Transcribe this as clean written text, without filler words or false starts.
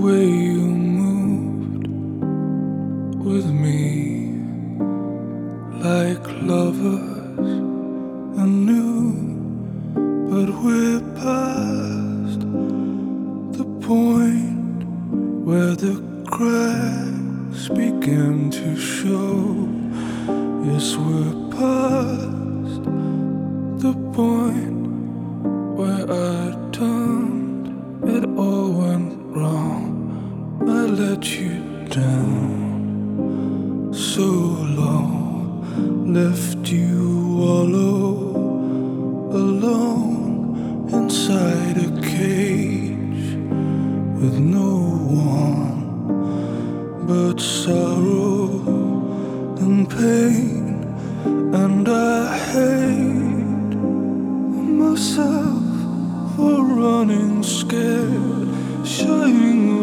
way you moved with me, like lovers anew. But we're past the point where the cracks begin to show. Yes, we're past the point where I turned, it all went wrong. I let you down so low, left you wallow alone inside a cage with no one but sorrow and pain. And I hate myself for running scared, shying